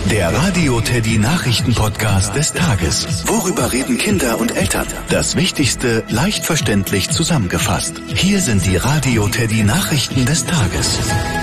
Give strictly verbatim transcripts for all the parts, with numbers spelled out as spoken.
Der Radio Teddy Nachrichten-Podcast des Tages. Worüber reden Kinder und Eltern? Das Wichtigste leicht verständlich zusammengefasst. Hier sind die Radio Teddy Nachrichten des Tages.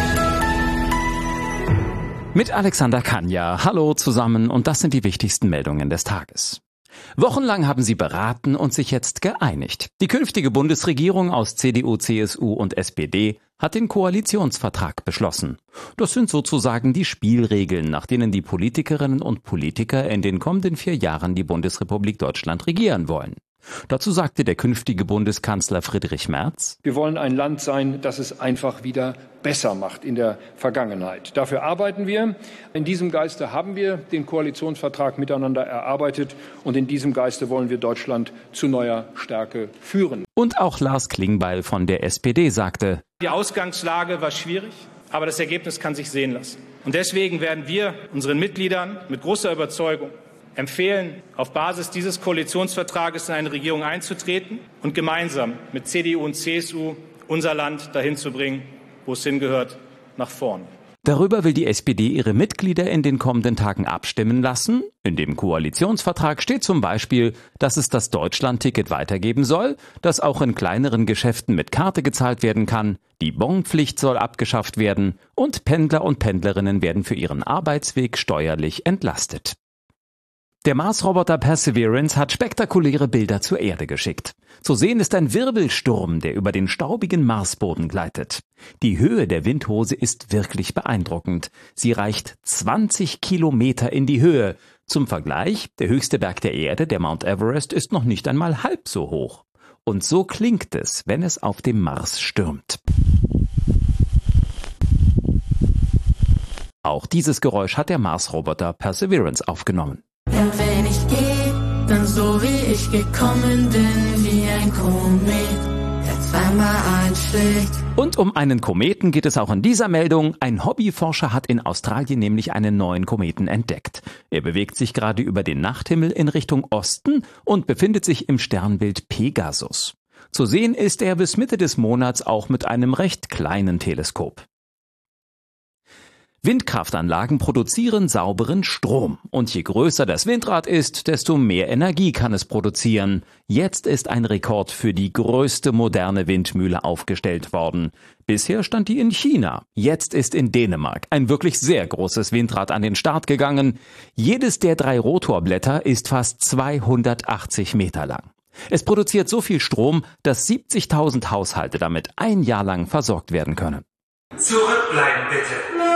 Mit Alexander Kanja. Hallo zusammen und das sind die wichtigsten Meldungen des Tages. Wochenlang haben sie beraten und sich jetzt geeinigt. Die künftige Bundesregierung aus C D U, C S U und S P D hat den Koalitionsvertrag beschlossen. Das sind sozusagen die Spielregeln, nach denen die Politikerinnen und Politiker in den kommenden vier Jahren die Bundesrepublik Deutschland regieren wollen. Dazu sagte der künftige Bundeskanzler Friedrich Merz: Wir wollen ein Land sein, das es einfach wieder besser macht in der Vergangenheit. Dafür arbeiten wir. In diesem Geiste haben wir den Koalitionsvertrag miteinander erarbeitet und in diesem Geiste wollen wir Deutschland zu neuer Stärke führen. Und auch Lars Klingbeil von der S P D sagte: Die Ausgangslage war schwierig, aber das Ergebnis kann sich sehen lassen. Und deswegen werden wir unseren Mitgliedern mit großer Überzeugung empfehlen, auf Basis dieses Koalitionsvertrages in eine Regierung einzutreten und gemeinsam mit C D U und C S U unser Land dahin zu bringen, wo es hingehört, nach vorn. Darüber will die S P D ihre Mitglieder in den kommenden Tagen abstimmen lassen. In dem Koalitionsvertrag steht zum Beispiel, dass es das Deutschlandticket weitergeben soll, dass auch in kleineren Geschäften mit Karte gezahlt werden kann, die Bonpflicht soll abgeschafft werden und Pendler und Pendlerinnen werden für ihren Arbeitsweg steuerlich entlastet. Der Mars-Roboter Perseverance hat spektakuläre Bilder zur Erde geschickt. Zu sehen ist ein Wirbelsturm, der über den staubigen Marsboden gleitet. Die Höhe der Windhose ist wirklich beeindruckend. Sie reicht zwanzig Kilometer in die Höhe. Zum Vergleich, der höchste Berg der Erde, der Mount Everest, ist noch nicht einmal halb so hoch. Und so klingt es, wenn es auf dem Mars stürmt. Auch dieses Geräusch hat der Mars-Roboter Perseverance aufgenommen. Ja, wenn ich gehe, dann so wie ich gekommen bin, wie ein Komet, der zweimal einschlägt. Und um einen Kometen geht es auch in dieser Meldung. Ein Hobbyforscher hat in Australien nämlich einen neuen Kometen entdeckt. Er bewegt sich gerade über den Nachthimmel in Richtung Osten und befindet sich im Sternbild Pegasus. Zu sehen ist er bis Mitte des Monats auch mit einem recht kleinen Teleskop. Windkraftanlagen produzieren sauberen Strom. Und je größer das Windrad ist, desto mehr Energie kann es produzieren. Jetzt ist ein Rekord für die größte moderne Windmühle aufgestellt worden. Bisher stand die in China. Jetzt ist in Dänemark ein wirklich sehr großes Windrad an den Start gegangen. Jedes der drei Rotorblätter ist fast zweihundertachtzig Meter lang. Es produziert so viel Strom, dass siebzigtausend Haushalte damit ein Jahr lang versorgt werden können. Zurückbleiben bitte.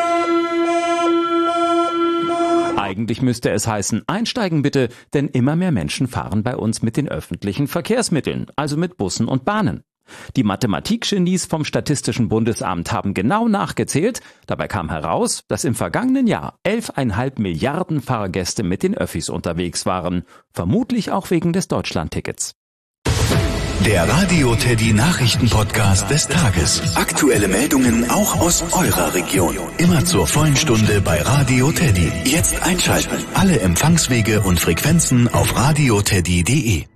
Eigentlich müsste es heißen, einsteigen bitte, denn immer mehr Menschen fahren bei uns mit den öffentlichen Verkehrsmitteln, also mit Bussen und Bahnen. Die Mathematikgenies vom Statistischen Bundesamt haben genau nachgezählt. Dabei kam heraus, dass im vergangenen Jahr elf Komma fünf Milliarden Fahrgäste mit den Öffis unterwegs waren. Vermutlich auch wegen des Deutschlandtickets. Der Radio Teddy Nachrichten-Podcast des Tages. Aktuelle Meldungen auch aus eurer Region. Immer zur vollen Stunde bei Radio Teddy. Jetzt einschalten. Alle Empfangswege und Frequenzen auf radio teddy punkt de.